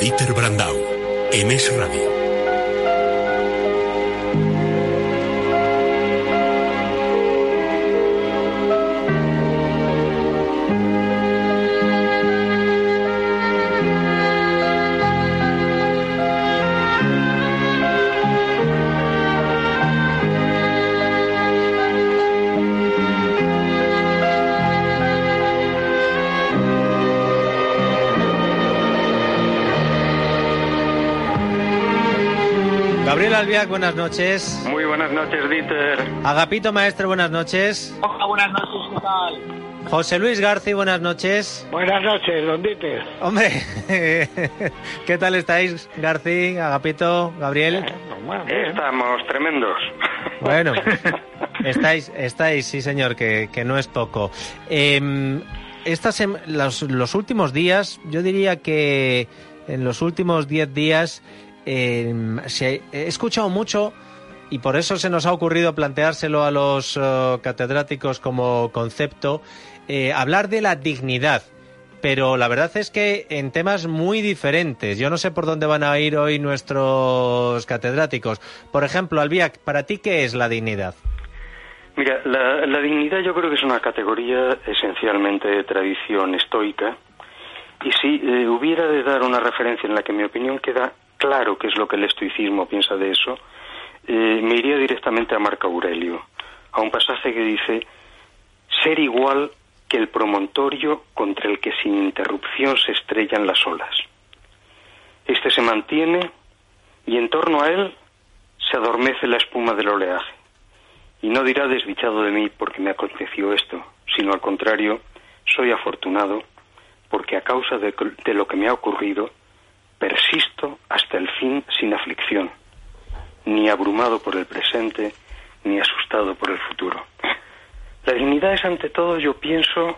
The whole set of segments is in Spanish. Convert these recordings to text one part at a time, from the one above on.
Dieter Brandau, en Es Radio. Gabriel Albiac, buenas noches. Muy buenas noches, Dieter. Agapito Maestre, buenas noches. Hola, buenas noches, ¿qué tal? José Luis Garci, buenas noches. Buenas noches, don Dieter. Hombre, ¿qué tal estáis, Garci, Agapito, Gabriel? Estamos tremendos. Bueno, estáis, sí señor, que no es poco. Los últimos días, yo diría que en los últimos 10 días... he escuchado mucho y por eso se nos ha ocurrido planteárselo a los catedráticos como concepto, hablar de la dignidad, pero la verdad es que en temas muy diferentes. Yo no sé por dónde van a ir hoy nuestros catedráticos. Por ejemplo, Albiac, ¿para ti qué es la dignidad? Mira, la dignidad yo creo que es una categoría esencialmente de tradición estoica, y si hubiera de dar una referencia en la que en mi opinión queda claro qué es lo que el estoicismo piensa de eso, me iría directamente a Marco Aurelio, a un pasaje que dice: ser igual que el promontorio contra el que sin interrupción se estrellan las olas. Este se mantiene y en torno a él se adormece la espuma del oleaje, y no dirá desdichado de mí porque me aconteció esto, sino al contrario, soy afortunado porque a causa de lo que me ha ocurrido persisto hasta el fin sin aflicción, ni abrumado por el presente, ni asustado por el futuro. La dignidad es ante todo, yo pienso,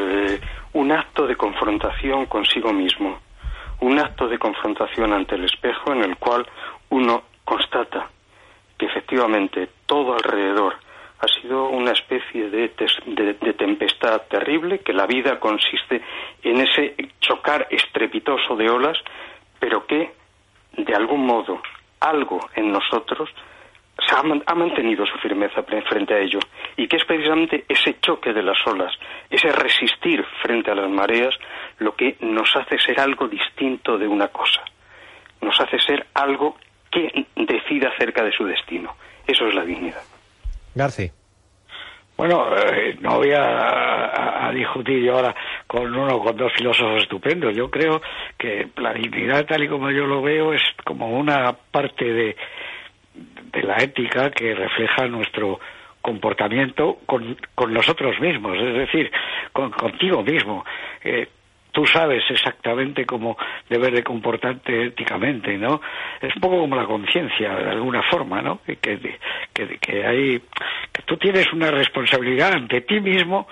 un acto de confrontación consigo mismo, un acto de confrontación ante el espejo en el cual uno constata que efectivamente todo alrededor ha sido una especie de tempestad terrible, que la vida consiste en ese chocar estrepitoso de olas, pero que, de algún modo, algo en nosotros ha mantenido su firmeza frente a ello, y que es precisamente ese choque de las olas, ese resistir frente a las mareas, lo que nos hace ser algo distinto de una cosa, nos hace ser algo que decida acerca de su destino. Eso es la dignidad. Garci. Bueno, no voy a discutir yo ahora con dos filósofos estupendos. Yo creo que la dignidad, tal y como yo lo veo, es como una parte de la ética que refleja nuestro comportamiento con nosotros mismos, es decir, contigo mismo. Tú sabes exactamente cómo debes de comportarte éticamente, ¿no? Es un poco como la conciencia, de alguna forma, ¿no? Que tú tienes una responsabilidad ante ti mismo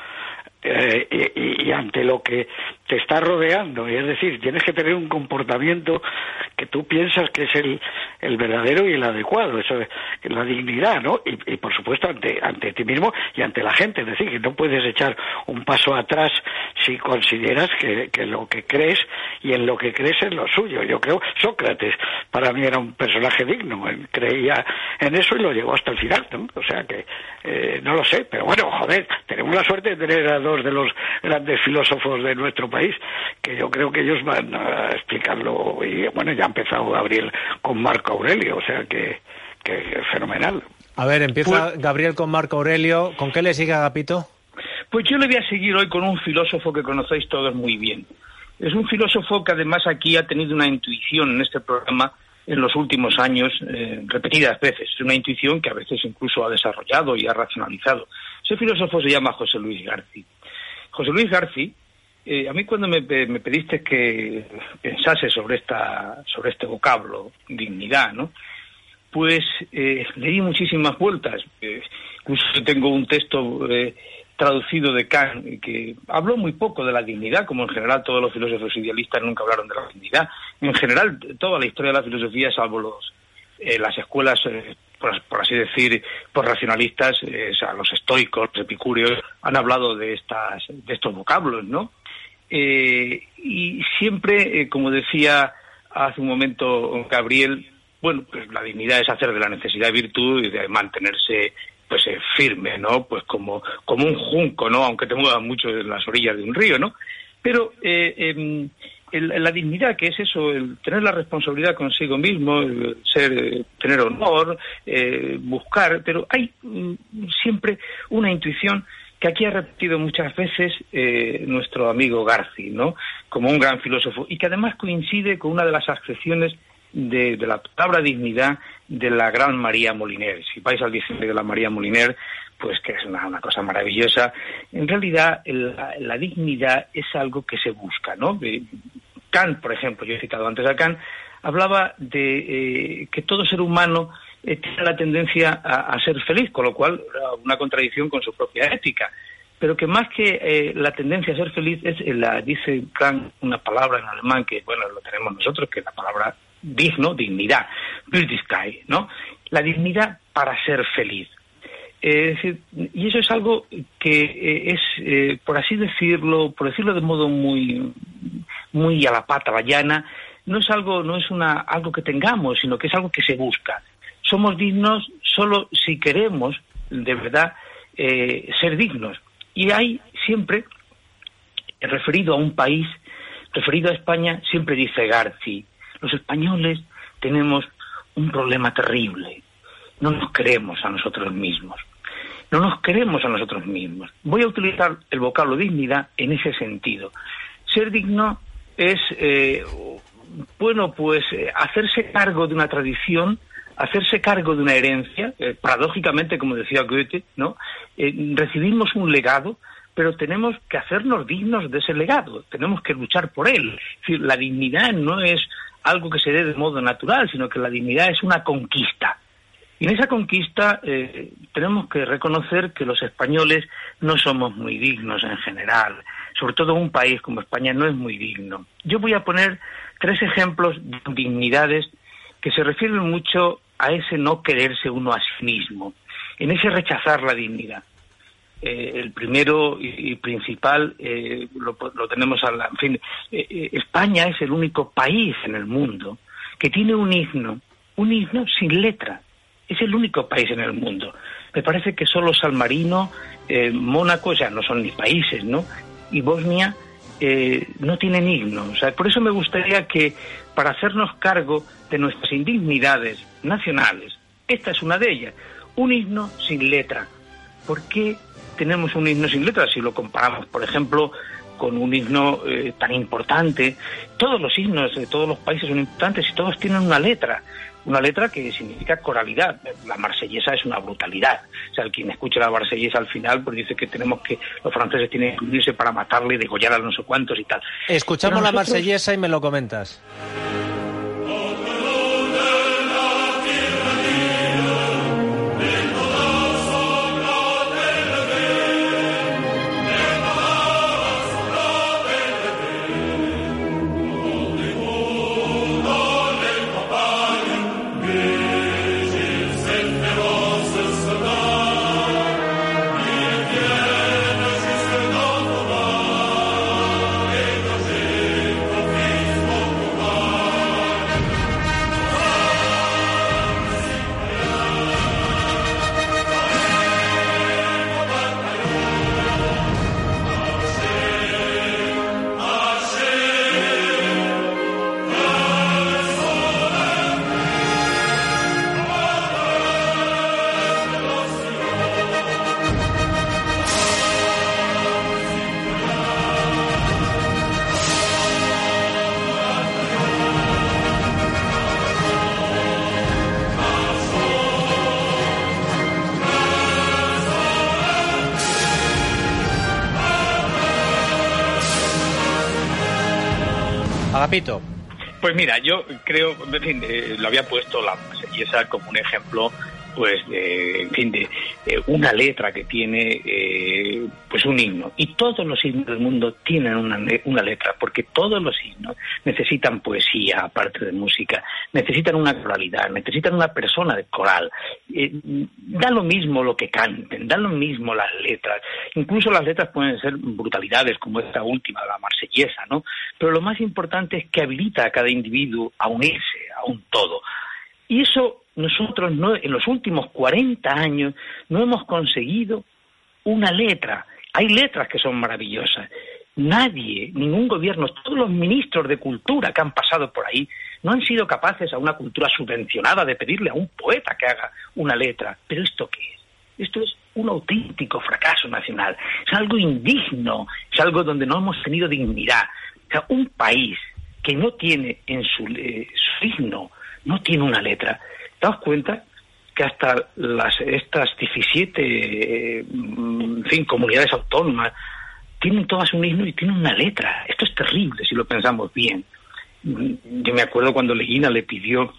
y ante lo que te está rodeando, y es decir, tienes que tener un comportamiento que tú piensas que es el verdadero y el adecuado, eso es la dignidad, ¿no? Y por supuesto ante ti mismo y ante la gente, es decir, que no puedes echar un paso atrás si consideras que lo que crees y en lo que crees es lo suyo. Yo creo, Sócrates para mí era un personaje digno, él creía en eso y lo llegó hasta el final, ¿no? O sea que no lo sé, pero bueno, joder, tenemos la suerte de tener a dos de los grandes filósofos de nuestro país, que yo creo que ellos van a explicarlo, y bueno, ya ha empezado Gabriel con Marco Aurelio, o sea que fenomenal. A ver, empieza Gabriel con Marco Aurelio. ¿Con qué le sigue Agapito? Pues yo le voy a seguir hoy con un filósofo que conocéis todos muy bien. Es un filósofo que además aquí ha tenido una intuición en este programa en los últimos años, repetidas veces. Es una intuición que a veces incluso ha desarrollado y ha racionalizado. Ese filósofo se llama José Luis Garci. José Luis Garci, a mí cuando me pediste que pensase sobre este vocablo, dignidad, ¿no? Pues le di muchísimas vueltas. Incluso tengo un texto traducido de Kant que habló muy poco de la dignidad, como en general todos los filósofos idealistas nunca hablaron de la dignidad. En general, toda la historia de la filosofía, salvo las escuelas, por así decir, por racionalistas, los estoicos, los epicúreos, han hablado de estos vocablos, ¿no? Y siempre, como decía hace un momento Gabriel, bueno, pues la dignidad es hacer de la necesidad virtud y de mantenerse pues firme, ¿no? Pues como un junco, ¿no? Aunque te muevas mucho en las orillas de un río, ¿no? Pero la dignidad, que es eso, el tener la responsabilidad consigo mismo, el tener honor, buscar, pero hay siempre una intuición que aquí ha repetido muchas veces nuestro amigo Garci, ¿no? Como un gran filósofo, y que además coincide con una de las acepciones de la palabra dignidad de la gran María Moliner. Si vais al diccionario de la María Moliner, pues que es una cosa maravillosa. En realidad, la dignidad es algo que se busca, ¿no? Kant, por ejemplo, yo he citado antes a Kant, hablaba de que todo ser humano tiene la tendencia a ser feliz, con lo cual una contradicción con su propia ética. Pero que más que la tendencia a ser feliz dice Kant una palabra en alemán que, bueno, lo tenemos nosotros, que es la palabra dignidad, Würdigkeit, ¿no? La dignidad para ser feliz. Es decir, y eso es algo que es, por así decirlo, de modo muy a la pata, llana, no es algo que tengamos, sino que es algo que se busca. Somos dignos solo si queremos, de verdad, ser dignos. Y hay siempre, referido a un país, referido a España, siempre dice Garci, los españoles tenemos un problema terrible. No nos queremos a nosotros mismos. No nos queremos a nosotros mismos. Voy a utilizar el vocablo dignidad en ese sentido. Ser digno es, hacerse cargo de una tradición, hacerse cargo de una herencia, paradójicamente, como decía Goethe, ¿no? Recibimos un legado, pero tenemos que hacernos dignos de ese legado, tenemos que luchar por él. Es decir, la dignidad no es algo que se dé de modo natural, sino que la dignidad es una conquista. Y en esa conquista tenemos que reconocer que los españoles no somos muy dignos en general. Sobre todo un país como España no es muy digno. Yo voy a poner 3 ejemplos de dignidades que se refieren mucho a ese no quererse uno a sí mismo, en ese rechazar la dignidad. El primero y principal lo tenemos España es el único país en el mundo que tiene un himno sin letra. Es el único país en el mundo. Me parece que solo San Marino, Mónaco, ya no son ni países, ¿no? Y Bosnia no tienen himno. O sea, por eso me gustaría que, para hacernos cargo de nuestras indignidades nacionales, esta es una de ellas, un himno sin letra. ¿Por qué tenemos un himno sin letra? Si lo comparamos, por ejemplo, con un himno tan importante. Todos los himnos de todos los países son importantes y todos tienen una letra que significa coralidad. La marsellesa es una brutalidad. O sea, quien escucha la marsellesa al final pues dice que los franceses tienen que unirse para matarle y degollar a no sé cuántos y tal. Escuchamos la marsellesa y me lo comentas. Agapito. Pues mira, yo creo, en fin, lo había puesto la marsellesa como un ejemplo, pues, de una letra que tiene, pues, un himno. Y todos los himnos del mundo tienen una letra, porque todos los himnos necesitan poesía, aparte de música, necesitan una coralidad, necesitan una persona de coral. Da lo mismo lo que canten, da lo mismo las letras. Incluso las letras pueden ser brutalidades, como esta última, la marsellesa, ¿no? pero lo más importante es que habilita a cada individuo a unirse a un todo. Y eso nosotros en los últimos 40 años no hemos conseguido una letra. Hay letras que son maravillosas. Nadie, ningún gobierno, todos los ministros de cultura que han pasado por ahí no han sido capaces a una cultura subvencionada de pedirle a un poeta que haga una letra. ¿Pero esto qué es? Esto es un auténtico fracaso nacional. Es algo indigno, es algo donde no hemos tenido dignidad. O sea, un país que no tiene en su himno, no tiene una letra. ¿Te das cuenta que hasta estas 17 comunidades autónomas tienen todas un himno y tienen una letra? Esto es terrible si lo pensamos bien. Yo me acuerdo cuando Leguina le pidió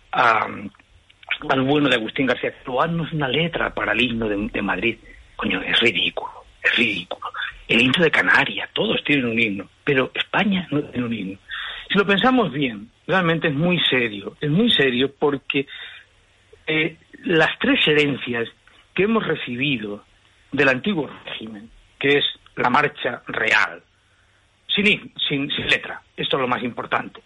al bueno de Agustín García Calvo, haznos una letra para el himno de Madrid. Coño, es ridículo, es ridículo. El himno de Canarias, todos tienen un himno, pero España no tiene un himno. Si lo pensamos bien, realmente es muy serio porque las tres herencias que hemos recibido del antiguo régimen, que es la marcha real, sin letra, esto es lo más importante.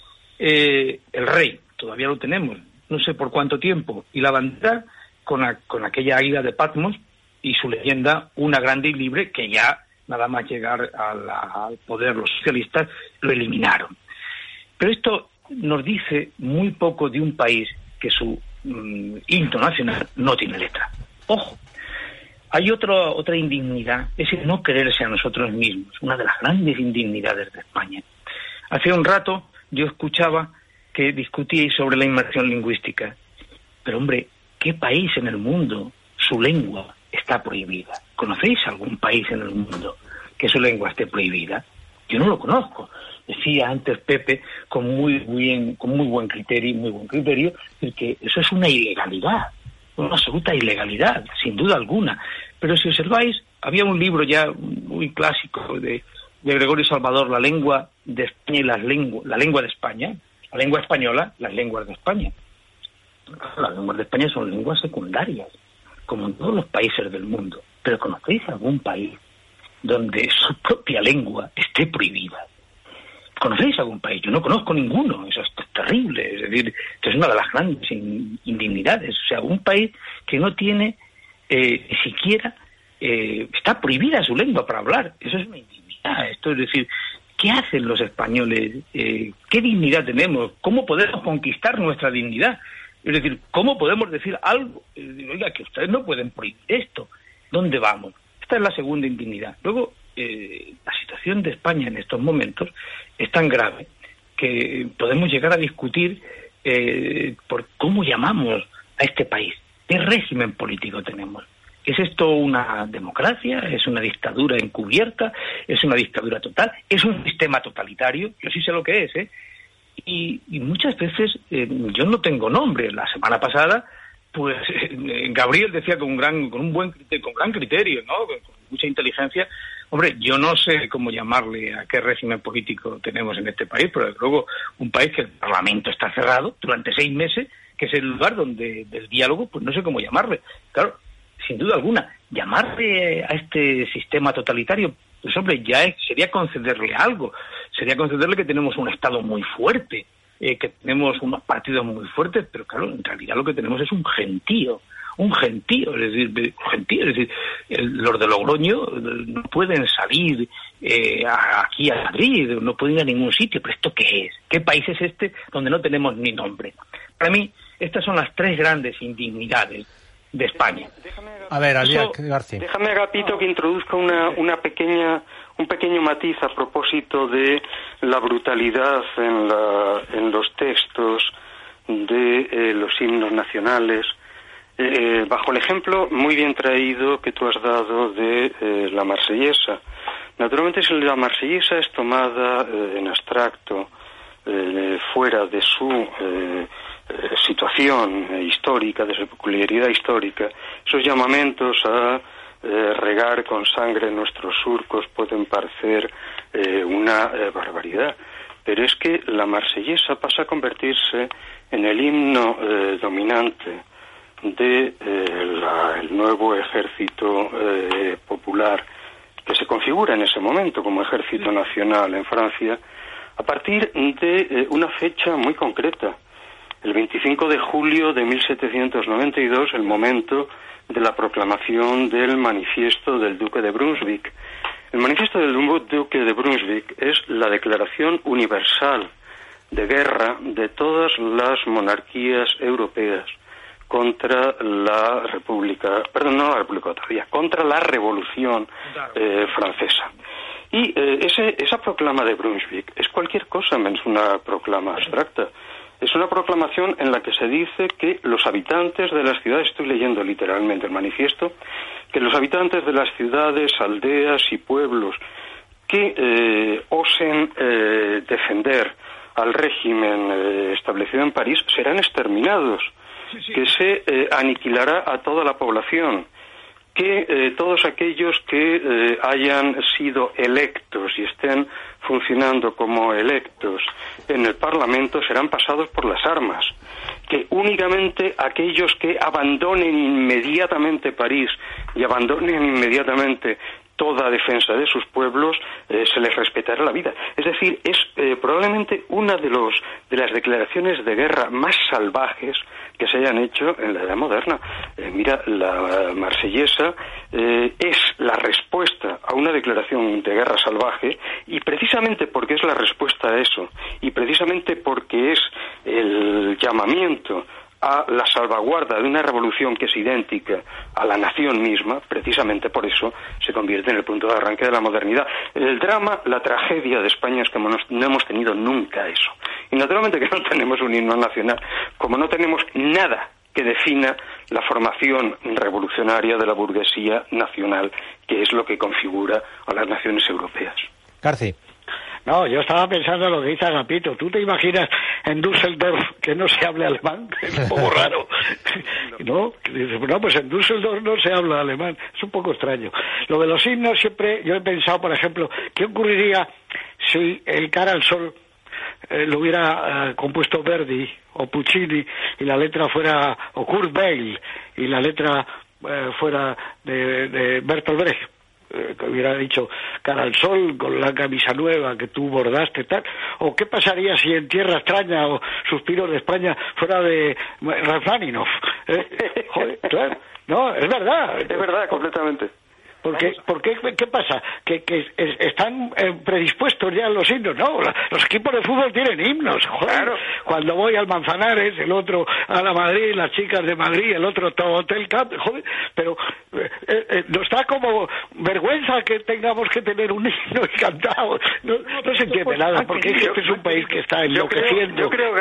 El rey, todavía lo tenemos, no sé por cuánto tiempo, y la bandera con aquella águila de Patmos y su leyenda, una grande y libre, que ya nada más llegar al poder los socialistas lo eliminaron. Pero esto nos dice muy poco de un país que su himno nacional no tiene letra. Ojo, hay otra indignidad, es el no quererse a nosotros mismos, una de las grandes indignidades de España. Hace un rato yo escuchaba que discutíais sobre la inmersión lingüística, pero hombre, ¿qué país en el mundo su lengua está prohibida? ¿Conocéis algún país en el mundo que su lengua esté prohibida? Yo no lo conozco. Decía antes Pepe con muy buen criterio, que eso es una ilegalidad, una absoluta ilegalidad, sin duda alguna. Pero si observáis, había un libro ya muy clásico de Gregorio Salvador, La lengua de España y la lengua de España, la lengua española, las lenguas de España. Las lenguas de España son lenguas secundarias, como en todos los países del mundo. Pero ¿conocéis algún país donde su propia lengua esté prohibida? ¿Conocéis algún país? Yo no conozco ninguno. Eso es terrible. Es decir, esto es una de las grandes indignidades. O sea, un país que no tiene ni siquiera está prohibida su lengua para hablar. Eso es una indignidad. Esto es decir, ¿qué hacen los españoles? ¿Qué dignidad tenemos? ¿Cómo podemos conquistar nuestra dignidad? Es decir, ¿cómo podemos decir algo? Oiga, que ustedes no pueden prohibir esto. ¿Dónde vamos? Esta es la segunda indignidad. Luego, la situación de España en estos momentos es tan grave que podemos llegar a discutir por cómo llamamos a este país. ¿Qué régimen político tenemos? ¿Es esto una democracia? ¿Es una dictadura encubierta? ¿Es una dictadura total? ¿Es un sistema totalitario? Yo sí sé lo que es, ¿eh? Y muchas veces yo no tengo nombre. La semana pasada, pues Gabriel decía con gran criterio, ¿no? Con mucha inteligencia. Hombre, yo no sé cómo llamarle a qué régimen político tenemos en este país, pero desde luego un país que el Parlamento está cerrado durante 6 meses, que es el lugar del diálogo, pues no sé cómo llamarle. Claro, sin duda alguna, llamarle a este sistema totalitario, pues hombre, sería concederle algo, sería concederle que tenemos un Estado muy fuerte, que tenemos unos partidos muy fuertes, pero claro, en realidad lo que tenemos es un gentío, es decir, los de Logroño no pueden salir aquí a Madrid, no pueden ir a ningún sitio. ¿Pero esto qué es? ¿Qué país es este donde no tenemos ni nombre? Para mí, estas son las 3 grandes indignidades de España. Déjame, Agapito, que introduzca un pequeño matiz a propósito de la brutalidad en los textos de los himnos nacionales, bajo el ejemplo muy bien traído que tú has dado de la Marsellesa. Naturalmente, si la Marsellesa es tomada en abstracto, fuera de su situación histórica, de su peculiaridad histórica, esos llamamientos a regar con sangre nuestros surcos pueden parecer una barbaridad, pero es que la Marsellesa pasa a convertirse en el himno dominante de el nuevo ejército popular que se configura en ese momento como ejército nacional en Francia, a partir de una fecha muy concreta, el 25 de julio de 1792, el momento de la proclamación del manifiesto del Duque de Brunswick. El manifiesto del Duque de Brunswick es la declaración universal de guerra de todas las monarquías europeas contra la República, perdón, no la República todavía, contra la Revolución Francesa. Y esa proclama de Brunswick es cualquier cosa menos una proclama abstracta. Es una proclamación en la que se dice que los habitantes de las ciudades, estoy leyendo literalmente el manifiesto, que los habitantes de las ciudades, aldeas y pueblos que osen defender al régimen establecido en París serán exterminados, que se aniquilará a toda la población, que todos aquellos que hayan sido electos y estén funcionando como electos en el Parlamento serán pasados por las armas, que únicamente aquellos que abandonen inmediatamente París y abandonen inmediatamente toda defensa de sus pueblos, se les respetará la vida. Es decir, es probablemente una de las declaraciones de guerra más salvajes que se hayan hecho en la Edad Moderna. Mira, la marsellesa es la respuesta a una declaración de guerra salvaje, y precisamente porque es la respuesta a eso, y precisamente porque es el llamamiento a la salvaguarda de una revolución que es idéntica a la nación misma, precisamente por eso se convierte en el punto de arranque de la modernidad. El drama, la tragedia de España es que no hemos tenido nunca eso. Y naturalmente que no tenemos un himno nacional, como no tenemos nada que defina la formación revolucionaria de la burguesía nacional, que es lo que configura a las naciones europeas. García. No, yo estaba pensando en lo que dice Agapito. ¿Tú te imaginas en Düsseldorf que no se hable alemán? Es un poco raro. ¿No? No, pues en Düsseldorf no se habla alemán. Es un poco extraño. Lo de los himnos siempre, yo he pensado, por ejemplo, ¿qué ocurriría si el Cara al Sol lo hubiera compuesto Verdi o Puccini y la letra fuera, o Kurt Weill y la letra fuera de Bertolt Brecht? Que hubiera dicho Cara al Sol con la camisa nueva que tú bordaste, tal. O qué pasaría si en Tierra Extraña o Suspiros de España fuera de Rachmaninoff. Joder, claro. No, es verdad completamente. ¿Qué pasa? Que están predispuestos ya los himnos, ¿no? Los equipos de fútbol tienen himnos, joder. Claro. Cuando voy al Manzanares, el otro a la Madrid, las chicas de Madrid, el otro Hotel Camp, joder. Pero nos da como vergüenza que tengamos que tener un himno y cantado. No se entiende nada, porque este es un país que está enloqueciendo. Yo creo,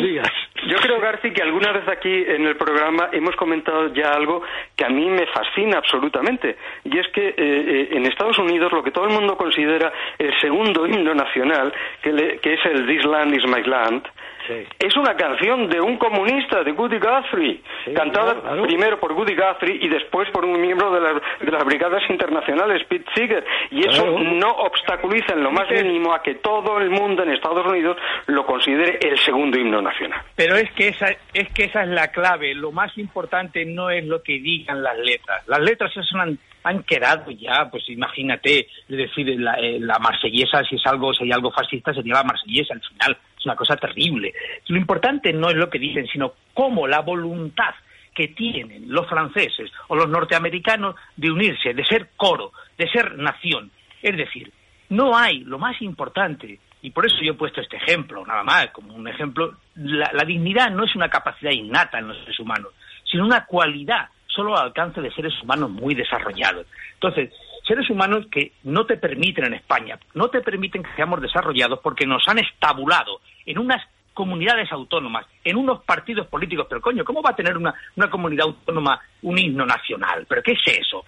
García, que alguna vez aquí en el programa hemos comentado ya algo que a mí me fascina absolutamente, y es que en Estados Unidos lo que todo el mundo considera el segundo himno nacional, que es el This Land is My Land, sí, es una canción de un comunista, de Woody Guthrie, sí, cantada claro. Primero por Woody Guthrie y después por un miembro de las brigadas internacionales, Pete Seeger, y eso no obstaculiza en lo más mínimo a que todo el mundo en Estados Unidos lo considere el segundo himno nacional. Pero es que esa es la clave. Lo más importante no es lo que digan las letras. Las letras han quedado ya, pues imagínate, es decir, la marsellesa, si hay algo fascista, sería la marsellesa al final. Es una cosa terrible. Lo importante no es lo que dicen, sino cómo la voluntad que tienen los franceses o los norteamericanos de unirse, de ser coro, de ser nación. Es decir, no hay, lo más importante, y por eso yo he puesto este ejemplo, nada más, como un ejemplo, la dignidad no es una capacidad innata en los seres humanos, sino una cualidad solo al alcance de seres humanos muy desarrollados. Entonces, seres humanos que no te permiten en España, no te permiten que seamos desarrollados porque nos han estabulado en unas comunidades autónomas, en unos partidos políticos. Pero coño, ¿cómo va a tener una comunidad autónoma un himno nacional? ¿Pero qué es eso?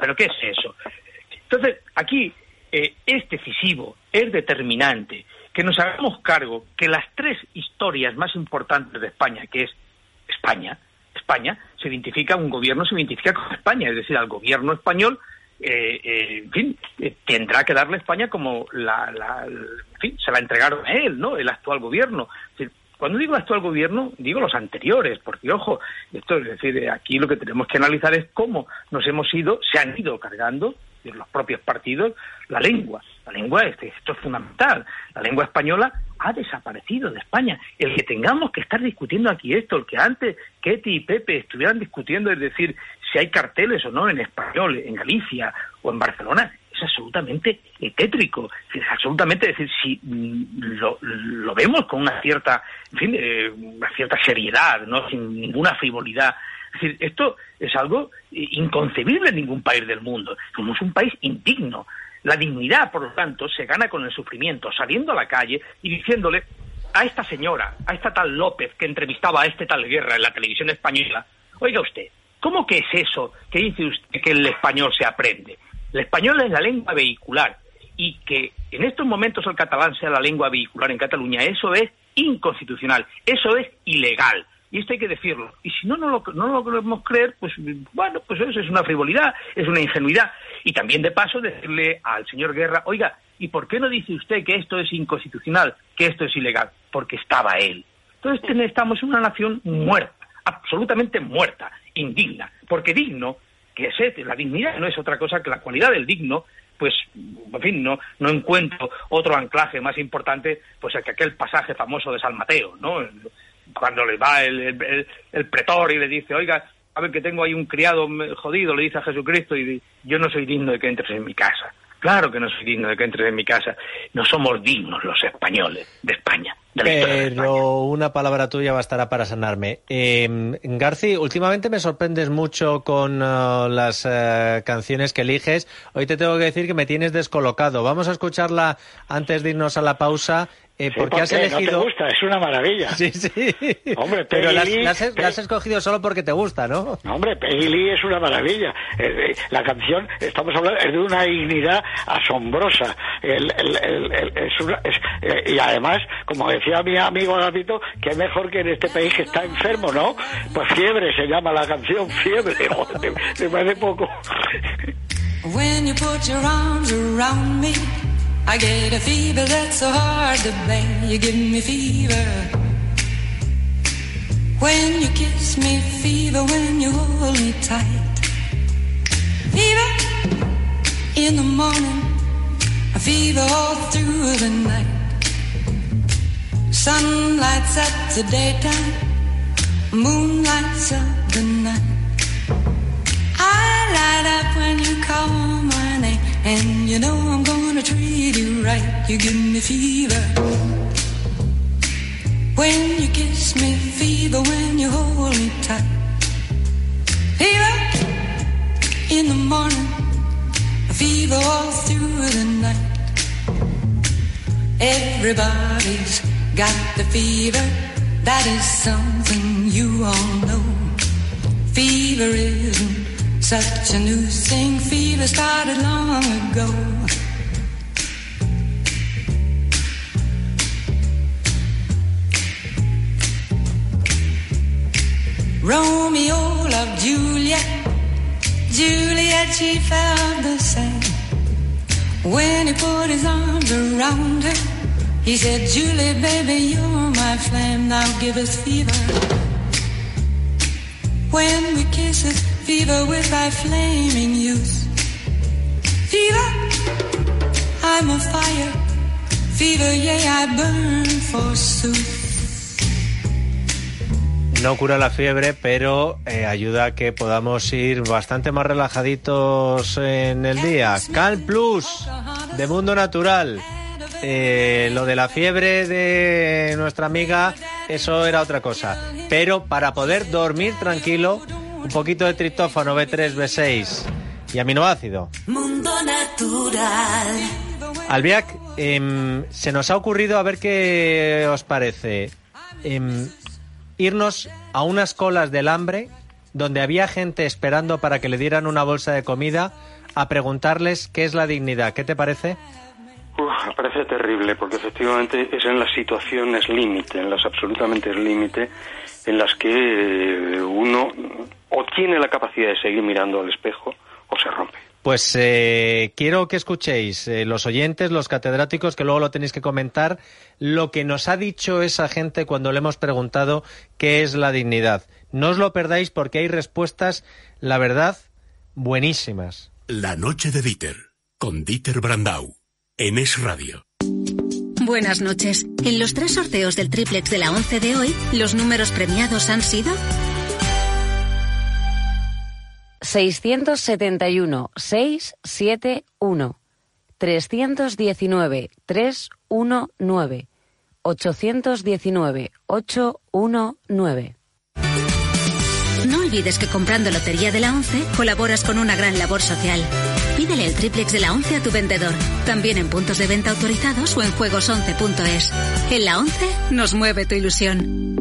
Entonces, aquí es decisivo, es determinante que nos hagamos cargo que las tres historias más importantes de España, que es España se identifica, un gobierno se identifica con España, es decir, al gobierno español, tendrá que darle a España como se la entregaron a él, ¿no? El actual gobierno. Es decir, cuando digo actual gobierno, digo los anteriores, porque ojo, esto es decir, aquí lo que tenemos que analizar es cómo se han ido cargando de los propios partidos, la lengua. La lengua, esto es fundamental. La lengua española ha desaparecido de España. El que tengamos que estar discutiendo aquí esto, el que antes Ketty y Pepe estuvieran discutiendo, es decir, si hay carteles o no en español, en Galicia o en Barcelona, es absolutamente tétrico. Es absolutamente, es decir, si lo vemos con una cierta, en fin, una cierta seriedad, ¿no? Sin ninguna frivolidad. Es decir, esto es algo inconcebible en ningún país del mundo. Somos un país indigno. La dignidad, por lo tanto, se gana con el sufrimiento, saliendo a la calle y diciéndole a esta señora, a esta tal López que entrevistaba a este tal Guerra en la televisión española, oiga usted, ¿cómo que es eso que dice usted que el español se aprende? El español es la lengua vehicular, y que en estos momentos el catalán sea la lengua vehicular en Cataluña, eso es inconstitucional, eso es ilegal. Y esto hay que decirlo. Y si no lo queremos creer, pues bueno, pues eso es una frivolidad, es una ingenuidad. Y también, de paso, decirle al señor Guerra, oiga, ¿y por qué no dice usted que esto es inconstitucional, que esto es ilegal? Porque estaba él. Entonces estamos en una nación muerta, absolutamente muerta, indigna. Porque digno, que es la dignidad no es otra cosa que la cualidad del digno, pues, en fin, no encuentro otro anclaje más importante pues que aquel pasaje famoso de San Mateo, ¿no? Cuando le va el pretor y le dice, oiga, a ver que tengo ahí un criado jodido, le dice a Jesucristo, y yo no soy digno de que entres en mi casa. Claro que no soy digno de que entres en mi casa. No somos dignos los españoles de España. Pero una palabra tuya bastará para sanarme. Garci, últimamente me sorprendes mucho con las canciones que eliges. Hoy te tengo que decir que me tienes descolocado. Vamos a escucharla antes de irnos a la pausa. Porque has elegido... No te gusta, es una maravilla. Sí. Hombre, pero la has escogido solo porque te gusta, ¿no? Hombre, Peggy Lee es una maravilla. La canción, estamos hablando, es de una dignidad asombrosa. Y además, como decía mi amigo Agapito, que es mejor que en este país que está enfermo, ¿no? Pues Fiebre se llama la canción, Fiebre. Te parece poco. When you put your arms around me, I get a fever that's so hard to bear. You give me fever when you kiss me, fever when you hold me tight. Fever in the morning, a fever all through the night. Sun lights up the daytime, moon lights up the night. I light up when you call my name, and you know I'm gonna treat you right. You give me fever when you kiss me, fever when you hold me tight. Fever in the morning, a fever all through the night. Everybody's got the fever, that is something you all know. Fever isn't such a new thing, fever started long ago. Romeo loved Juliet, Juliet she felt the same. When he put his arms around her, he said, Julie, baby, you're my flame, now give us fever. When we kiss us, fever with thy flaming youth. Fever, I'm a fire. Fever, yea, I burn forsooth. No cura la fiebre, pero ayuda a que podamos ir bastante más relajaditos en el día. Calm Plus, de Mundo Natural. Lo de la fiebre de nuestra amiga, eso era otra cosa. Pero para poder dormir tranquilo, un poquito de triptófano, B3, B6 y aminoácido. Mundo Natural. Albiac, se nos ha ocurrido, a ver qué os parece, irnos a unas colas del hambre donde había gente esperando para que le dieran una bolsa de comida, a preguntarles qué es la dignidad. ¿Qué te parece? Me parece terrible, porque efectivamente es en las situaciones límite, en las absolutamente límite, en las que uno o tiene la capacidad de seguir mirando al espejo o se rompe. Pues quiero que escuchéis, los oyentes, los catedráticos, que luego lo tenéis que comentar, lo que nos ha dicho esa gente cuando le hemos preguntado qué es la dignidad. No os lo perdáis porque hay respuestas, la verdad, buenísimas. La noche de Dieter, con Dieter Brandau, en Es Radio. Buenas noches. En los 3 sorteos del triplex de la 11 de hoy, los números premiados han sido 671 671, 319 319, 819 819. No olvides que comprando Lotería de la 11 colaboras con una gran labor social. Pídele el triplex de la 11 a tu vendedor, también en puntos de venta autorizados o en juegos11.es. En la 11 nos mueve tu ilusión.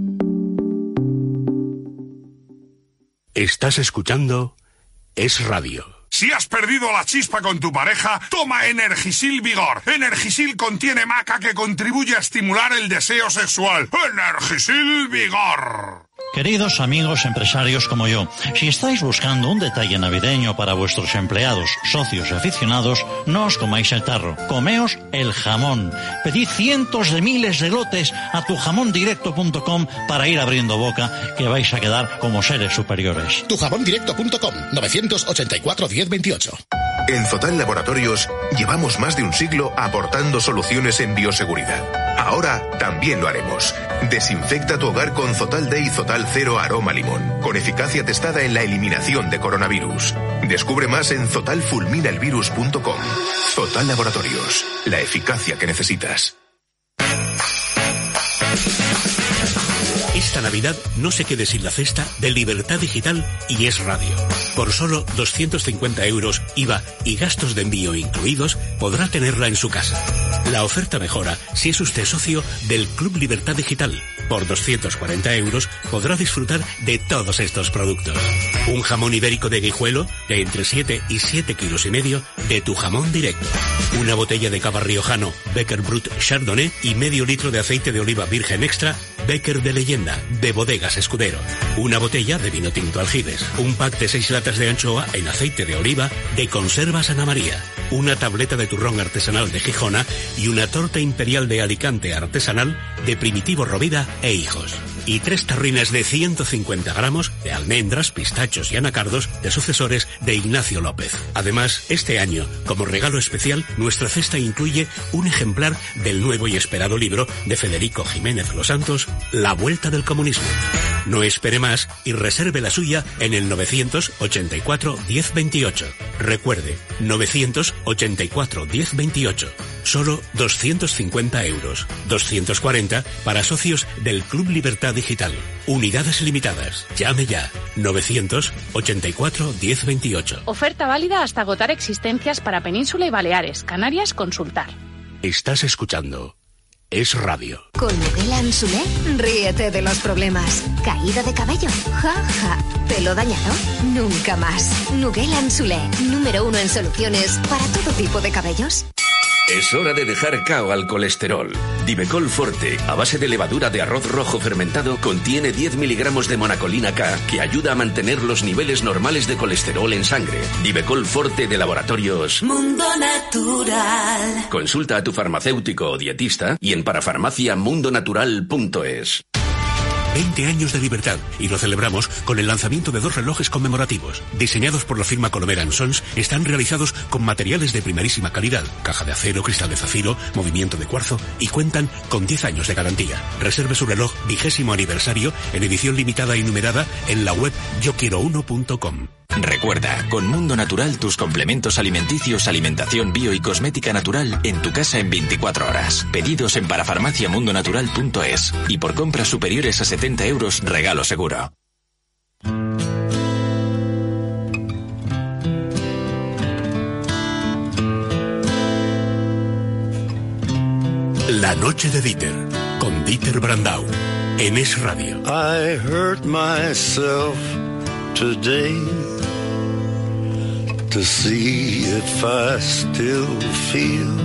Estás escuchando Es Radio. Si has perdido la chispa con tu pareja, toma Energisil Vigor. Energisil contiene maca que contribuye a estimular el deseo sexual. Energisil Vigor. Queridos amigos empresarios como yo, si estáis buscando un detalle navideño para vuestros empleados, socios y aficionados, no os comáis el tarro, comeos el jamón. Pedid cientos de miles de lotes a tujamondirecto.com para ir abriendo boca, que vais a quedar como seres superiores. Tujamondirecto.com, 984 1028. En Zotal Laboratorios llevamos más de un siglo aportando soluciones en bioseguridad. Ahora también lo haremos. Desinfecta tu hogar con Zotal D y Zotal Cero Aroma Limón, con eficacia testada en la eliminación de coronavirus. Descubre más en zotalfulminaelvirus.com. Zotal Laboratorios, la eficacia que necesitas. Esta Navidad no se quede sin la cesta de Libertad Digital y Es Radio. Por solo 250 euros, IVA y gastos de envío incluidos, podrá tenerla en su casa. La oferta mejora si es usted socio del Club Libertad Digital. Por 240 euros podrá disfrutar de todos estos productos. Un jamón ibérico de Guijuelo de entre 7 y 7,5 kilos de Tu Jamón Directo. Una botella de cava riojano Becker Brut Chardonnay y medio litro de aceite de oliva virgen extra Becker de Leyenda, de Bodegas Escudero. Una botella de vino tinto Aljibes. Un pack de 6 latas de anchoa en aceite de oliva de Conservas Ana María. Una tableta de turrón artesanal de Gijona y una torta imperial de Alicante artesanal de Primitivo Rovira e Hijos. Y 3 tarrines de 150 gramos de almendras, pistachos y anacardos de sucesores de Ignacio López. Además, este año, como regalo especial, nuestra cesta incluye un ejemplar del nuevo y esperado libro de Federico Jiménez Los Santos, La Vuelta del Comunismo. No espere más y reserve la suya en el 984 1028. Recuerde, 984 1028. Solo 250 euros. 240 para socios del Club Libertad Digital. Unidades limitadas. Llame ya. 984 1028. Oferta válida hasta agotar existencias para Península y Baleares. Canarias, consultar. Estás escuchando Es Radio. Con Nugela Ansulé, ríete de los problemas. ¿Caída de cabello? Ja, ja. ¿Pelo dañado? Nunca más. Nugela Ansulé, número 1 en soluciones para todo tipo de cabellos. Es hora de dejar cao al colesterol. Divecol Forte, a base de levadura de arroz rojo fermentado, contiene 10 miligramos de monacolina K, que ayuda a mantener los niveles normales de colesterol en sangre. Divecol Forte de Laboratorios Mundo Natural. Consulta a tu farmacéutico o dietista y en parafarmaciamundonatural.es. 20 años de libertad y lo celebramos con el lanzamiento de 2 relojes conmemorativos. Diseñados por la firma Colomera & Sons, están realizados con materiales de primerísima calidad, caja de acero, cristal de zafiro, movimiento de cuarzo y cuentan con 10 años de garantía. Reserve su reloj 20º aniversario en edición limitada y numerada en la web yoquierouno.com. Recuerda, con Mundo Natural tus complementos alimenticios, alimentación bio y cosmética natural en tu casa en 24 horas. Pedidos en parafarmaciamundonatural.es y por compras superiores a 70 euros, regalo seguro. La noche de Dieter, con Dieter Brandau, en Es Radio. I hurt myself today to see if I still feel.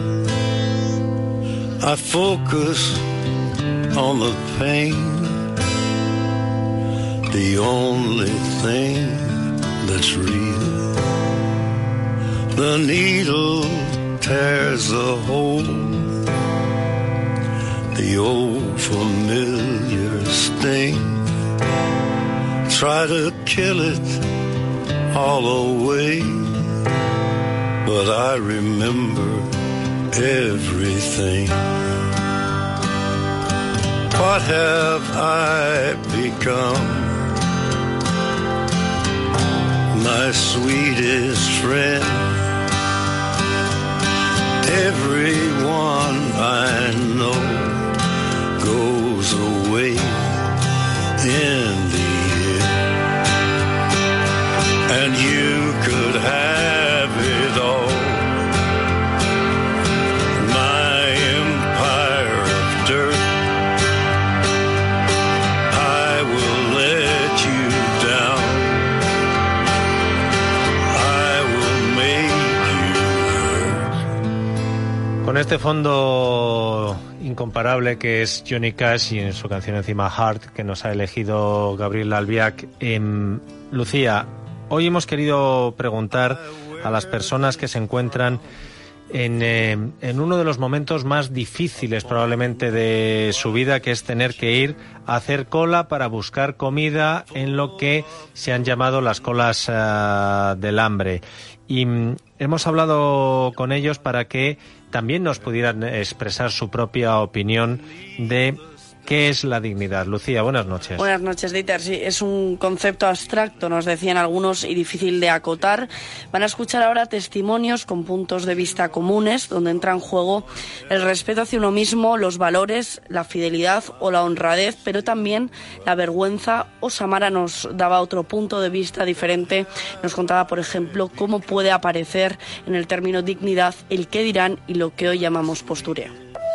I focus on the pain, the only thing that's real. The needle tears a hole, the old familiar sting. Try to kill it all away, but I remember everything. What have I become? My sweetest friend. Everyone I know goes away in the end, and you could have it all. My empire of dirt, I will let you down. I will make you hurt. Con este fondo incomparable que es Johnny Cash y en su canción encima Heart, que nos ha elegido Gabriel Albiac. Lucía, hoy hemos querido preguntar a las personas que se encuentran en uno de los momentos más difíciles probablemente de su vida, que es tener que ir a hacer cola para buscar comida en lo que se han llamado las colas del hambre. Y hemos hablado con ellos para que también nos pudieran expresar su propia opinión de qué es la dignidad. Lucía, buenas noches. Buenas noches, Dieter. Sí, es un concepto abstracto, nos decían algunos, y difícil de acotar. Van a escuchar ahora testimonios con puntos de vista comunes, donde entra en juego el respeto hacia uno mismo, los valores, la fidelidad o la honradez, pero también la vergüenza. O Samara nos daba otro punto de vista diferente. Nos contaba, por ejemplo, cómo puede aparecer en el término dignidad el qué dirán y lo que hoy llamamos postureo.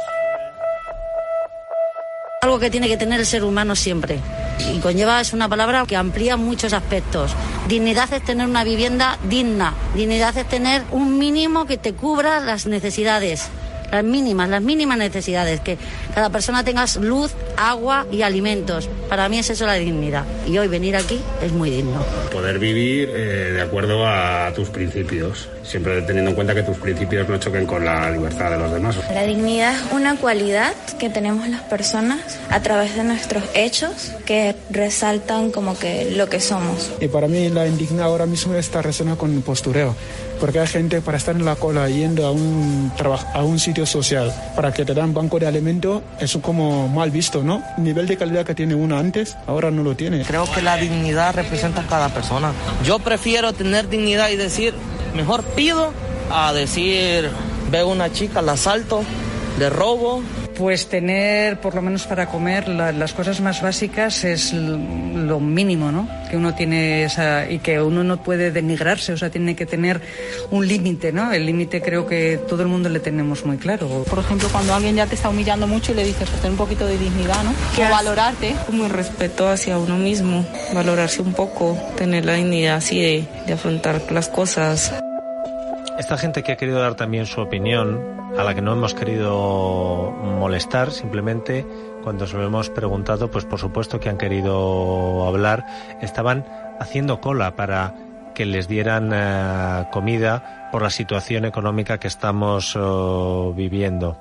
Algo que tiene que tener el ser humano siempre. Y conlleva, es una palabra que amplía muchos aspectos. Dignidad es tener una vivienda digna. Dignidad es tener un mínimo que te cubra las necesidades. Las mínimas necesidades. Que cada persona tenga luz, agua y alimentos. Para mí es eso la dignidad. Y hoy venir aquí es muy digno. Poder vivir de acuerdo a tus principios. Siempre teniendo en cuenta que tus principios no choquen con la libertad de los demás. La dignidad es una cualidad que tenemos las personas a través de nuestros hechos que resaltan como que lo que somos. Y para mí la indignidad ahora mismo está relacionada con el postureo. Porque hay gente para estar en la cola yendo a un sitio social para que te dan banco de alimento, eso como mal visto, ¿no? El nivel de calidad que tiene uno antes, ahora no lo tiene. Creo que la dignidad representa a cada persona. Yo prefiero tener dignidad y decir, mejor pido, a decir, veo una chica, la asalto, le robo. Pues tener, por lo menos para comer, las cosas más básicas es lo mínimo, ¿no? Que uno tiene y que uno no puede denigrarse, o sea, tiene que tener un límite, ¿no? El límite creo que todo el mundo le tenemos muy claro. Por ejemplo, cuando alguien ya te está humillando mucho y le dices, pues ten un poquito de dignidad, ¿no? O valorarte. Como el respeto hacia uno mismo, valorarse un poco, tener la dignidad así de afrontar las cosas. Esta gente que ha querido dar también su opinión, a la que no hemos querido molestar, simplemente cuando se lo hemos preguntado, pues por supuesto que han querido hablar, estaban haciendo cola para que les dieran comida por la situación económica que estamos viviendo.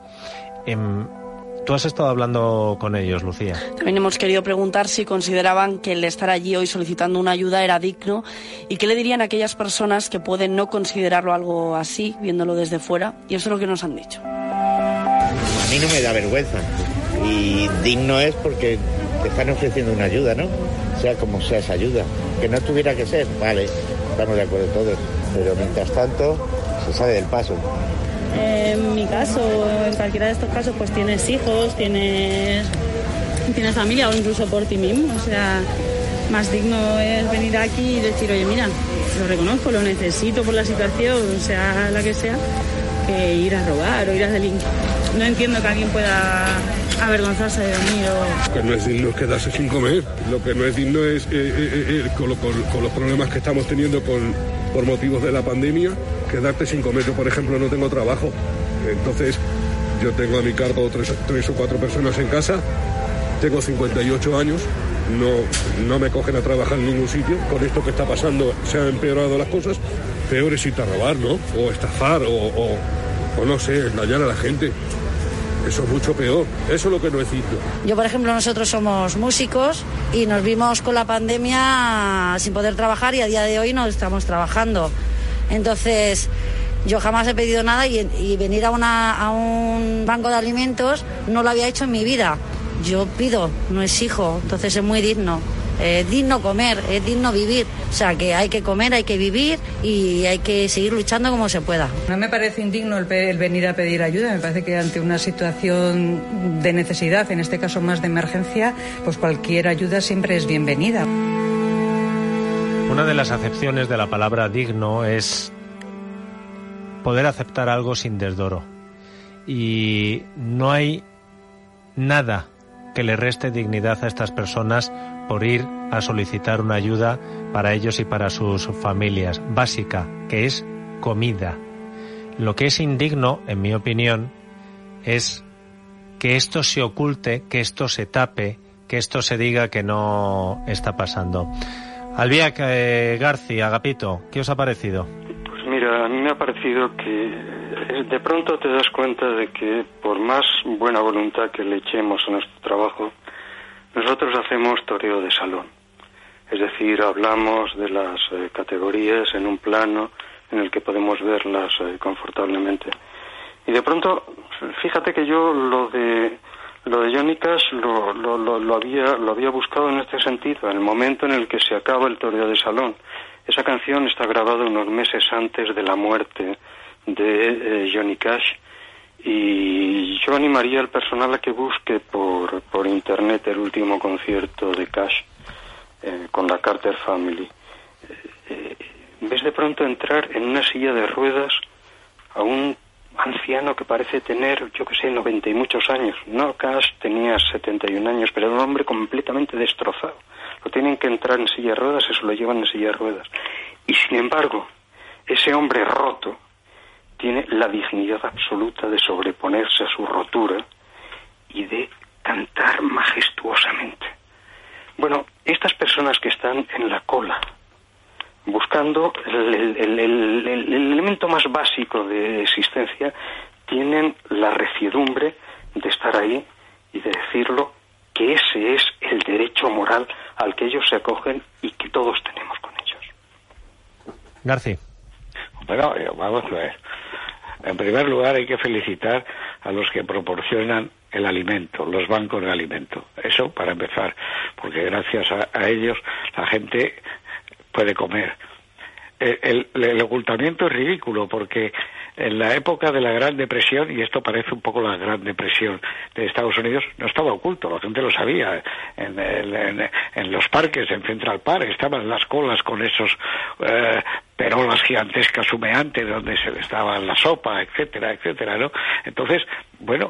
Tú has estado hablando con ellos, Lucía. También hemos querido preguntar si consideraban que el estar allí hoy solicitando una ayuda era digno y qué le dirían a aquellas personas que pueden no considerarlo algo así, viéndolo desde fuera, y eso es lo que nos han dicho. A mí no me da vergüenza y digno es porque te están ofreciendo una ayuda, ¿no? Sea como sea esa ayuda. Que no tuviera que ser, vale, estamos de acuerdo todos, pero mientras tanto se sale del paso. En mi caso, en cualquiera de estos casos, pues tienes hijos, tienes familia o incluso por ti mismo. O sea, más digno es venir aquí y decir, oye, mira, lo reconozco, lo necesito por la situación, sea la que sea, que ir a robar o ir a delinquir. No entiendo que alguien pueda avergonzarse de venir o... Lo que no es digno es quedarse sin comer. Lo que no es digno es, con los problemas que estamos teniendo por motivos de la pandemia, quedarte sin comer. Yo, por ejemplo, no tengo trabajo. Entonces, yo tengo a mi cargo tres o cuatro personas en casa. Tengo 58 años. No me cogen a trabajar en ningún sitio. Con esto que está pasando se han empeorado las cosas. Peor es irte a robar, ¿no? O estafar, o no sé, engañar a la gente. Eso es mucho peor. Eso es lo que no es digno. Yo, por ejemplo, nosotros somos músicos y nos vimos con la pandemia sin poder trabajar y a día de hoy no estamos trabajando. Entonces, Yo jamás he pedido nada y venir a un banco de alimentos no lo había hecho en mi vida. Yo pido, no exijo, entonces es muy digno. Es digno comer, es digno vivir. O sea, que hay que comer, hay que vivir y hay que seguir luchando como se pueda. No me parece indigno el venir a pedir ayuda. Me parece que ante una situación de necesidad, en este caso más de emergencia, pues cualquier ayuda siempre es bienvenida. Una de las acepciones de la palabra digno es poder aceptar algo sin desdoro. Y no hay nada que le reste dignidad a estas personas por ir a solicitar una ayuda para ellos y para sus familias, básica, que es comida. Lo que es indigno, en mi opinión, es que esto se oculte, que esto se tape, que esto se diga que no está pasando. Albiac García, Agapito, ¿qué os ha parecido? Pues mira, a mí me ha parecido que de pronto te das cuenta de que por más buena voluntad que le echemos a nuestro trabajo, nosotros hacemos toreo de salón. Es decir, hablamos de las categorías en un plano en el que podemos verlas confortablemente. Y de pronto, fíjate que yo lo de Johnny Cash lo había buscado en este sentido, en el momento en el que se acaba el toreo de salón. Esa canción está grabada unos meses antes de la muerte de Johnny Cash, y yo animaría al personal a que busque por internet el último concierto de Cash con la Carter Family. Ves de pronto entrar en una silla de ruedas a un anciano que parece tener, 90 y muchos años. No, Cash tenía 71 años, pero era un hombre completamente destrozado. Lo tienen que entrar en silla de ruedas, eso lo llevan en silla de ruedas. Y sin embargo, ese hombre roto tiene la dignidad absoluta de sobreponerse a su rotura y de cantar majestuosamente. Bueno, estas personas que están en la cola buscando el elemento más básico de existencia, tienen la reciedumbre de estar ahí y de decirlo, que ese es el derecho moral al que ellos se acogen y que todos tenemos con ellos. García. Bueno, vamos a ver. En primer lugar, hay que felicitar a los que proporcionan el alimento, los bancos de alimento. Eso para empezar, porque gracias a ellos la gente puede comer. El ocultamiento es ridículo, porque en la época de la Gran Depresión, y esto parece un poco la Gran Depresión de Estados Unidos, no estaba oculto, la gente lo sabía. En los parques, en Central Park, estaban las colas con esos perolas gigantescas humeantes donde se les daba la sopa, etcétera, etcétera, ¿no? Entonces, bueno,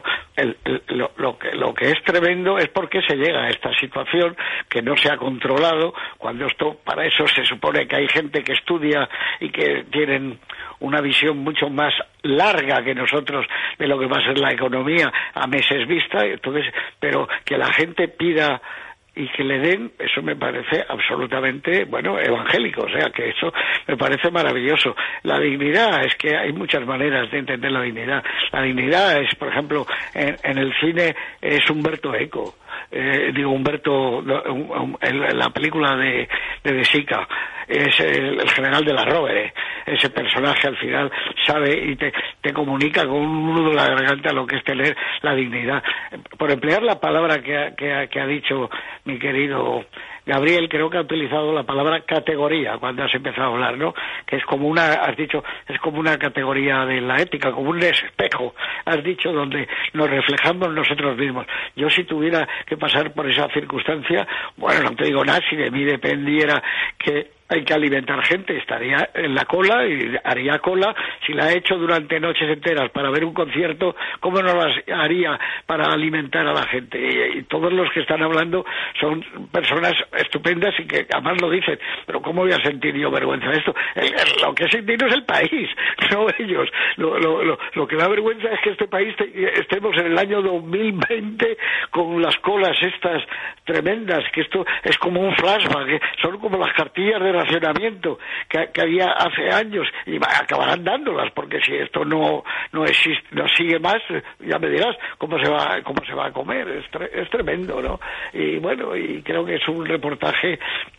lo que es tremendo es por qué se llega a esta situación que no se ha controlado, cuando esto, para eso se supone que hay gente que estudia y que tienen una visión mucho más larga que nosotros de lo que va a ser la economía a meses vista. Entonces, pero que la gente pida y que le den, eso me parece absolutamente, bueno, evangélico, o sea, que eso me parece maravilloso. La dignidad, es que hay muchas maneras de entender la dignidad. La dignidad es, por ejemplo, en el cine es Umberto Eco. Humberto, en la película de Sica, es el general de la Rovere. Ese personaje al final sabe y te comunica con un nudo en la garganta lo que es tener la dignidad. Por emplear la palabra que ha dicho mi querido Gabriel, creo que ha utilizado la palabra categoría cuando has empezado a hablar, ¿no? Que es como has dicho, es como una categoría de la ética, como un espejo, has dicho, donde nos reflejamos nosotros mismos. Yo, si tuviera que pasar por esa circunstancia, bueno, no te digo nada, si de mí dependiera que hay que alimentar gente, estaría en la cola y haría cola. Si la he hecho durante noches enteras para ver un concierto, ¿cómo no las haría para alimentar a la gente? Y todos los que están hablando son personas estupendas y que además lo dicen, pero ¿cómo voy a sentir yo vergüenza de esto? Lo que he sentido es el país, no ellos. Lo que da vergüenza es que este país estemos en el año 2020 con las colas estas tremendas, que esto es como un flashback, que son como las cartillas de racionamiento que había hace años, y acabarán dándolas, porque si esto no existe, no sigue más, ya me dirás cómo se va a comer. Es tremendo, ¿no? Y bueno, y creo que es un reportaje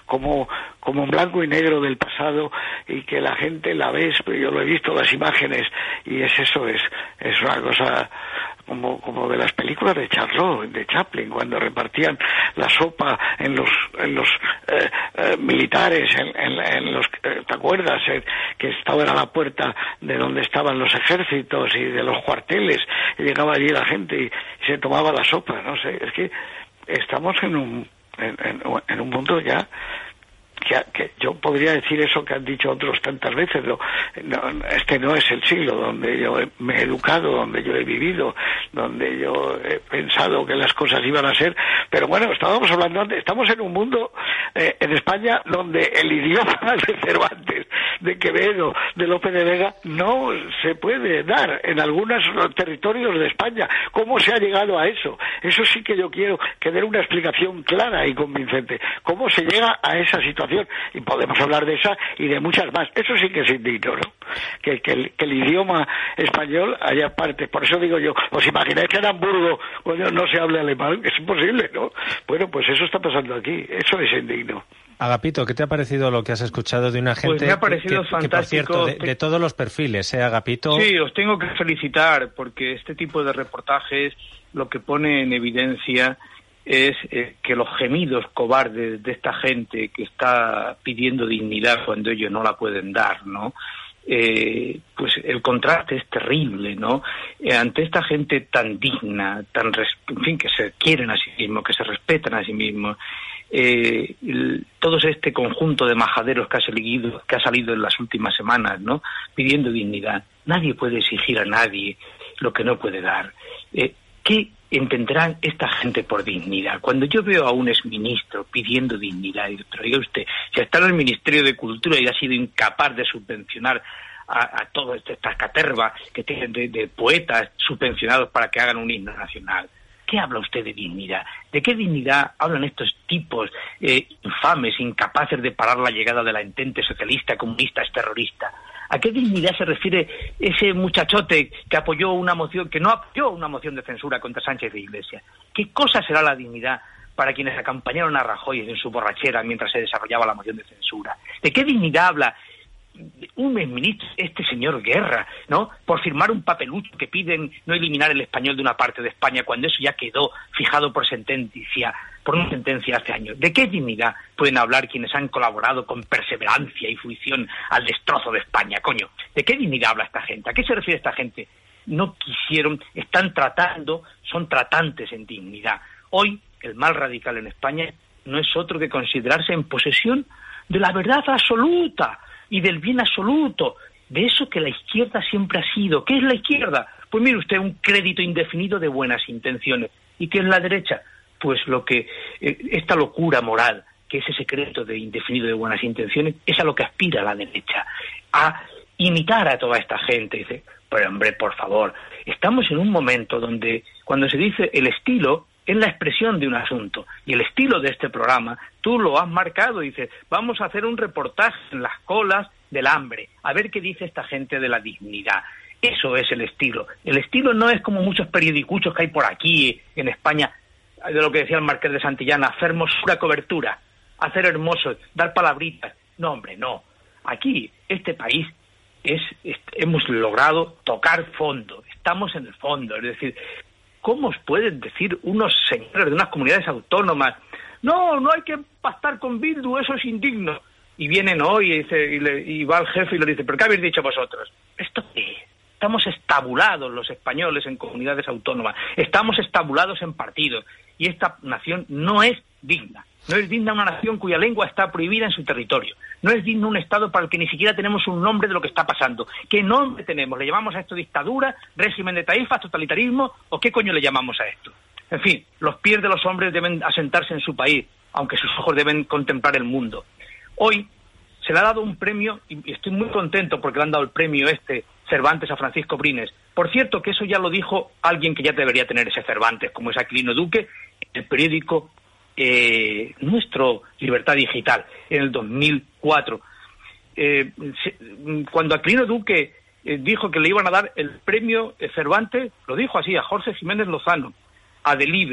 como en blanco y negro del pasado, y que la gente la ve, pero yo lo he visto, las imágenes, y es una cosa como de las películas de Charlot, de Chaplin, cuando repartían la sopa en los militares, en los ¿te acuerdas? Que estaba a la puerta de donde estaban los ejércitos y de los cuarteles, y llegaba allí la gente y se tomaba la sopa, no sé, es que estamos en un mundo ya que yo podría decir eso que han dicho otros tantas veces, este no es el siglo donde yo me he educado, donde yo he vivido, donde yo he pensado que las cosas iban a ser, pero bueno, estábamos hablando antes, estamos en un mundo en España donde el idioma de Cervantes, de Quevedo, de Lope de Vega no se puede dar en algunos territorios de España. ¿Cómo se ha llegado a eso? Eso sí que yo quiero que dé una explicación clara y convincente. ¿Cómo se llega a esa situación? Y podemos hablar de esa y de muchas más. Eso sí que es indigno, ¿no? Que el idioma español haya parte. Por eso digo yo, ¿os imagináis que en Hamburgo no se hable alemán? Es imposible, ¿no? Bueno, pues eso está pasando aquí. Eso es indigno. Agapito, ¿qué te ha parecido lo que has escuchado de una gente pues me ha parecido que, fantástico, por cierto, de todos los perfiles, Agapito? Sí, os tengo que felicitar, porque este tipo de reportajes lo que pone en evidencia es que los gemidos cobardes de esta gente que está pidiendo dignidad cuando ellos no la pueden dar, ¿no? Pues el contraste es terrible, ¿no? Ante esta gente tan digna, en fin, que se quieren a sí mismos, que se respetan a sí mismos, todo este conjunto de majaderos que ha salido en las últimas semanas, ¿no? Pidiendo dignidad. Nadie puede exigir a nadie lo que no puede dar. ¿Qué entenderán esta gente por dignidad? Cuando yo veo a un exministro pidiendo dignidad, pero diga usted, si está en el Ministerio de Cultura y ha sido incapaz de subvencionar a toda esta caterva que tienen de poetas subvencionados para que hagan un himno nacional, ¿qué habla usted de dignidad? ¿De qué dignidad hablan estos tipos infames, incapaces de parar la llegada de la entente socialista, comunista, terrorista? ¿A qué dignidad se refiere ese muchachote que apoyó una moción, que no apoyó una moción de censura contra Sánchez de Iglesias? ¿Qué cosa será la dignidad para quienes acompañaron a Rajoy en su borrachera mientras se desarrollaba la moción de censura? ¿De qué dignidad habla un ministro, este señor Guerra, ¿no? Por firmar un papelucho que piden no eliminar el español de una parte de España, cuando eso ya quedó fijado por una sentencia hace años. ¿De qué dignidad pueden hablar quienes han colaborado con perseverancia y fruición al destrozo de España, coño? ¿De qué dignidad habla esta gente? ¿A qué se refiere esta gente? No quisieron, son tratantes en dignidad. Hoy, el mal radical en España no es otro que considerarse en posesión de la verdad absoluta y del bien absoluto, de eso que la izquierda siempre ha sido. ¿Qué es la izquierda? Pues mire usted, un crédito indefinido de buenas intenciones. ¿Y qué es la derecha? Pues esta locura moral, que es ese crédito de indefinido de buenas intenciones, es a lo que aspira la derecha, a imitar a toda esta gente. Dice, pero hombre, por favor, estamos en un momento donde, cuando se dice el estilo, es la expresión de un asunto. Y el estilo de este programa, tú lo has marcado, dices, vamos a hacer un reportaje en las colas del hambre, a ver qué dice esta gente de la dignidad. Eso es el estilo. El estilo no es como muchos periodicuchos que hay por aquí en España, de lo que decía el Marqués de Santillana, hacer hermosura cobertura, hacer hermosos, dar palabritas. No, hombre, no. Aquí, este país, hemos logrado tocar fondo, estamos en el fondo, es decir, ¿cómo os pueden decir unos señores de unas comunidades autónomas, no hay que pactar con Bildu, eso es indigno? Y vienen hoy y va el jefe y le dice, ¿pero qué habéis dicho vosotros? ¿Esto qué? Estamos estabulados los españoles en comunidades autónomas, estamos estabulados en partidos, y esta nación no es digna. No es digna una nación cuya lengua está prohibida en su territorio. No es digno un Estado para el que ni siquiera tenemos un nombre de lo que está pasando. ¿Qué nombre tenemos? ¿Le llamamos a esto dictadura, régimen de taifas, totalitarismo o qué coño le llamamos a esto? En fin, los pies de los hombres deben asentarse en su país, aunque sus ojos deben contemplar el mundo. Hoy se le ha dado un premio, y estoy muy contento porque le han dado el premio Cervantes a Francisco Brines. Por cierto, que eso ya lo dijo alguien que ya debería tener ese Cervantes, como es Aquilino Duque, el periódico nuestro Libertad Digital, en el 2004. Cuando Aquilino Duque dijo que le iban a dar el premio Cervantes, lo dijo así a Jorge Jiménez Lozano, a Delibes,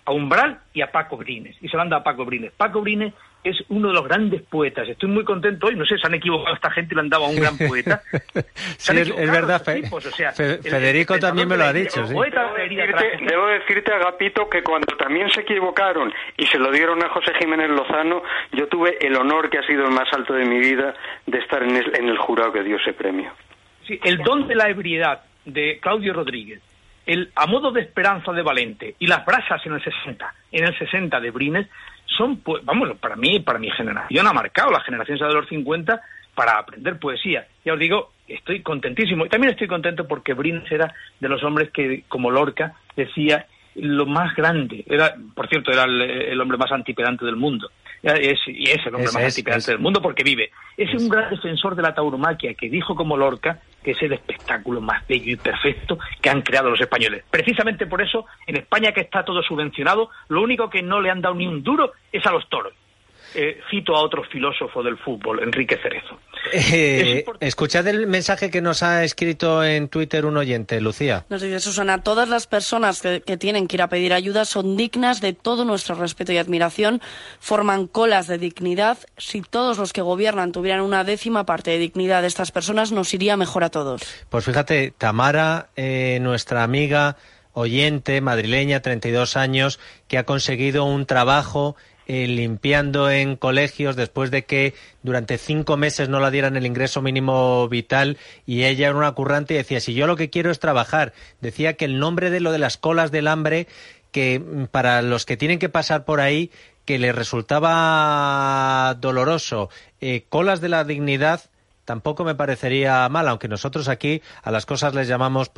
a Umbral y a Paco Brines, y se lo han dado a Paco Brines. Paco Brines es uno de los grandes poetas. Estoy muy contento hoy, no sé, se han equivocado esta gente y le han dado a un gran poeta. Sí, es verdad, Federico también me lo ha dicho. Sí. Debo decirte, Agapito, que cuando también se equivocaron y se lo dieron a José Jiménez Lozano, yo tuve el honor, que ha sido el más alto de mi vida, de estar en el jurado que dio ese premio. Sí, el don de la ebriedad de Claudio Rodríguez, el A modo de esperanza de Valente y Las brasas en el 60 de Brines, son, vamos, para mi generación ha marcado la generación de los 50 para aprender poesía. Ya os digo, estoy contentísimo. Y también estoy contento porque Brines era de los hombres que, como Lorca, decía lo más grande. Por cierto, era el hombre más antipedante del mundo. Y es el hombre más antipedante del mundo porque vive. Es un gran defensor de la tauromaquia que dijo, como Lorca, que es el espectáculo más bello y perfecto que han creado los españoles. Precisamente por eso, en España, que está todo subvencionado, lo único que no le han dado ni un duro es a los toros. Cito a otro filósofo del fútbol, Enrique Cerezo. Escuchad el mensaje que nos ha escrito en Twitter un oyente, Lucía. Nos dice Susana: todas las personas que tienen que ir a pedir ayuda son dignas de todo nuestro respeto y admiración, forman colas de dignidad. Si todos los que gobiernan tuvieran una décima parte de dignidad de estas personas, nos iría mejor a todos. Pues fíjate, Tamara, nuestra amiga oyente madrileña, 32 años, que ha conseguido un trabajo limpiando en colegios después de que durante 5 meses no la dieran el ingreso mínimo vital, y ella era una currante y decía, si yo lo que quiero es trabajar. Decía que el nombre de lo de las colas del hambre, que para los que tienen que pasar por ahí, que les resultaba doloroso. Colas de la dignidad tampoco me parecería mal, aunque nosotros aquí a las cosas les llamamos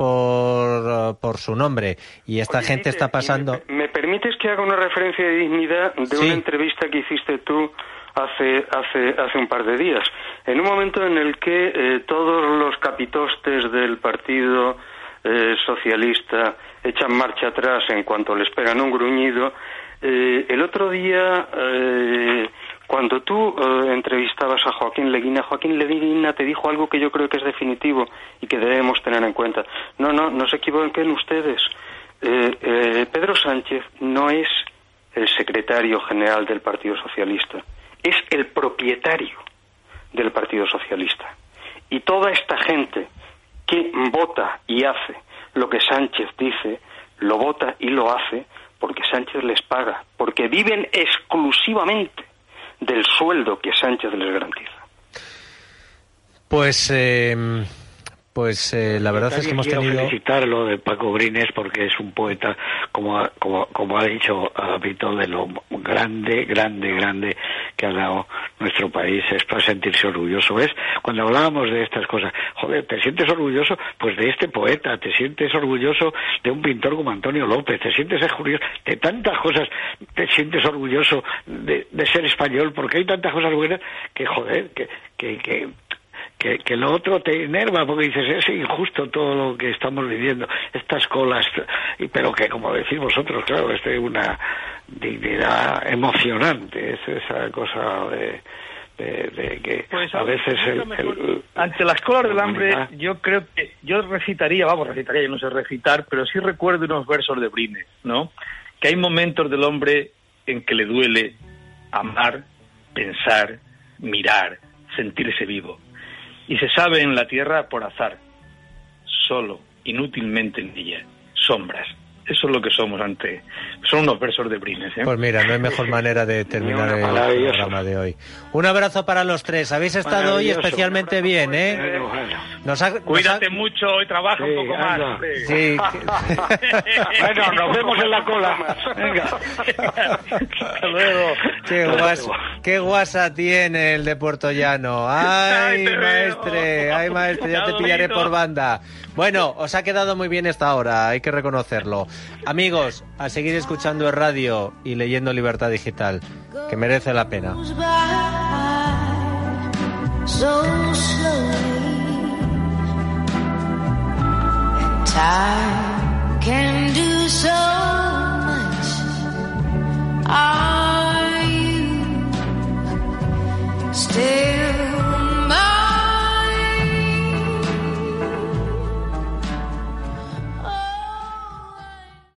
por su nombre, y esta gente está pasando... ¿Me permites que haga una referencia de dignidad de una entrevista que hiciste tú hace un par de días? En un momento en el que todos los capitostes del Partido Socialista echan marcha atrás en cuanto les pegan un gruñido, el otro día... Cuando tú entrevistabas a Joaquín Leguina te dijo algo que yo creo que es definitivo y que debemos tener en cuenta. No se equivoquen ustedes. Pedro Sánchez no es el secretario general del Partido Socialista, es el propietario del Partido Socialista. Y toda esta gente que vota y hace lo que Sánchez dice, lo vota y lo hace porque Sánchez les paga, porque viven exclusivamente del sueldo que Sánchez les garantiza. Pues la verdad es que hemos tenido... felicitar lo de Paco Brines, porque es un poeta, como ha dicho Agapito, de lo grande que ha dado nuestro país. Es para sentirse orgulloso. ¿Ves? Cuando hablábamos de estas cosas, joder, ¿te sientes orgulloso? Pues de este poeta. ¿Te sientes orgulloso de un pintor como Antonio López? ¿Te sientes orgulloso de tantas cosas? ¿Te sientes orgulloso de ser español? Porque hay tantas cosas buenas que, joder, que lo otro te enerva, porque dices, es injusto todo lo que estamos viviendo, estas colas, pero que, como decís vosotros, claro, es de una dignidad emocionante, es esa cosa de que pues, a veces ante las colas del hambre, yo creo que yo recitaría, yo no sé recitar, pero sí recuerdo unos versos de Brines, ¿no? Que hay momentos del hombre en que le duele amar, pensar, mirar, sentirse vivo. Y se sabe en la tierra por azar, solo, inútilmente en ella, sombras. Eso es lo que somos son unos versos de Brines, ¿eh? Pues mira, no hay mejor manera de terminar el programa de hoy. Un abrazo para los tres. Habéis estado hoy especialmente bien, ¿eh? Cuídate mucho y trabaja un poco más. Sí. Bueno, nos vemos en la cola. Venga. Hasta luego. Qué guasa tiene el de Puerto Llano. Ay, maestre, ya te pillaré por banda. Bueno, os ha quedado muy bien esta hora, hay que reconocerlo. Amigos, a seguir escuchando el radio y leyendo Libertad Digital, que merece la pena. Time can do so